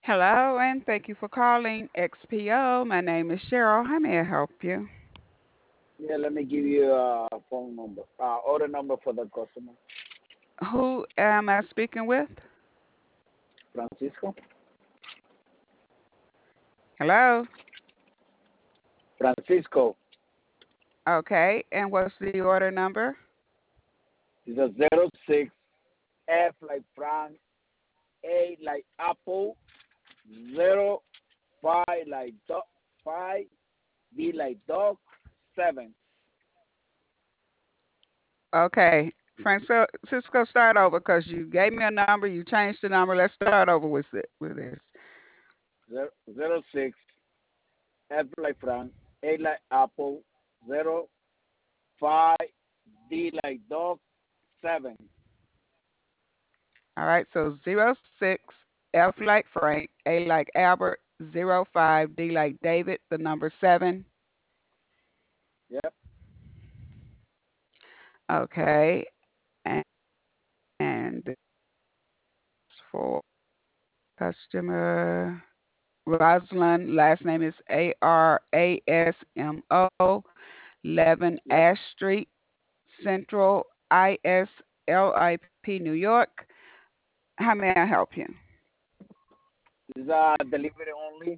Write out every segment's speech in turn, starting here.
Hello, and thank you for calling XPO. My name is Cheryl. How may I help you? Yeah, let me give you a phone number, order number for the customer. Who am I speaking with? Francisco. Hello? Francisco Okay, and what's the order number? is a 06 F like Frank, A like Apple, 05 like dog, 5, D like dog, 7. Okay, Francisco, start over because you gave me a number, you changed the number. Let's start over with this. 06 F like Frank, A like Apple, 05 D like dog, 7. All right, so 06, F like Frank, A like Albert, 05, D like David, the number 7. Yep. Okay, and for customer Rosalind, last name is Arasmo, 11 Yep. Ash Street, Central ISLIP, New York. How may I help you? Is delivery only.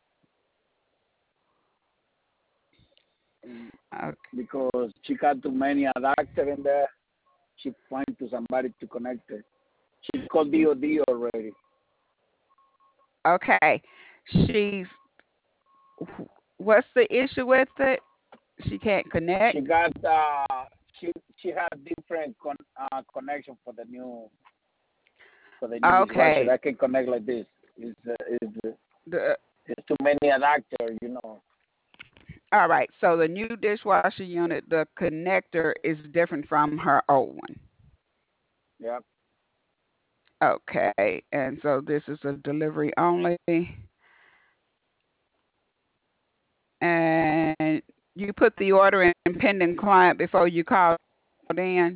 Mm, Okay. because she got too many adapter in there. She find to somebody to connect it. She called DOD already. Okay. She's, what's the issue with it? She can't She connect. got she had different connection for the new dishwasher. Okay. I can connect like this. The, It's too many adapter, all right. So the new dishwasher unit, the connector is different from her old one. Yep. Okay. And so this is a delivery only. And you put the order in pending client before you called in.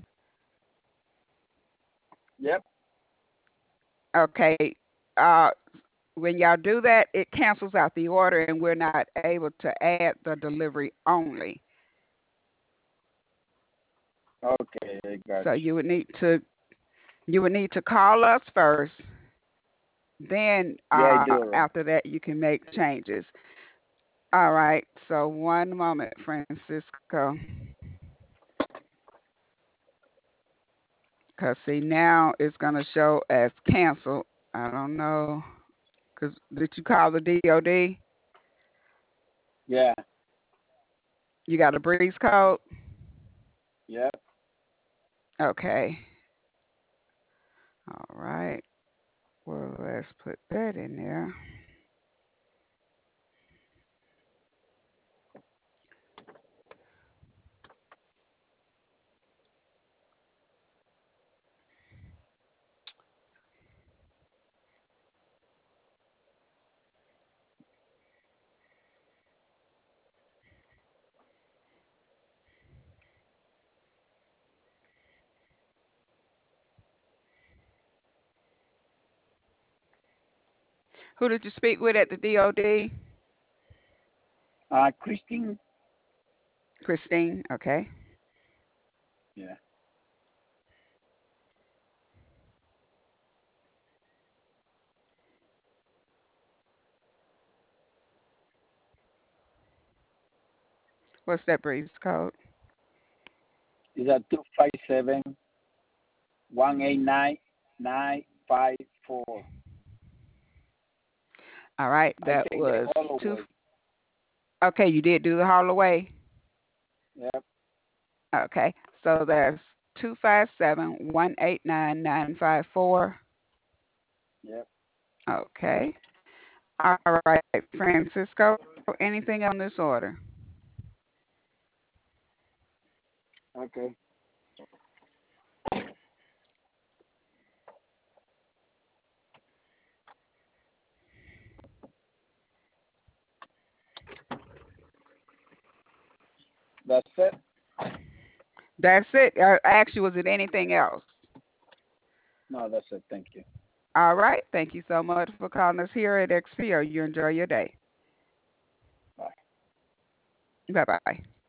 Yep. Okay. Uh, when y'all do that, it cancels out the order and we're not able to add the delivery only. Okay, I got So you would need to call us first. Then you. Yeah, I do already. after that you can make changes. All right. So one moment, Francisco. Cause see now it's gonna show as canceled. I don't know. Cause did you call the DOD? Yeah. You got a breeze code? Yep. Okay. All right. Well, let's put that in there. Who did you speak with at the DOD? Christine. Christine. Okay. Yeah. What's that breeze code? Is that 257-189-954? All right. I That take the was two. Holloway. Okay. You did do the haul away. Yep. Okay. So that's 257-189-954. Yep. Okay. All right, Francisco. Anything else on this order? Okay. That's it. That's it. I asked you, was it anything else? No, that's it. Thank you. All right. Thank you so much for calling us here at XPO. You enjoy your day. Bye. Bye bye.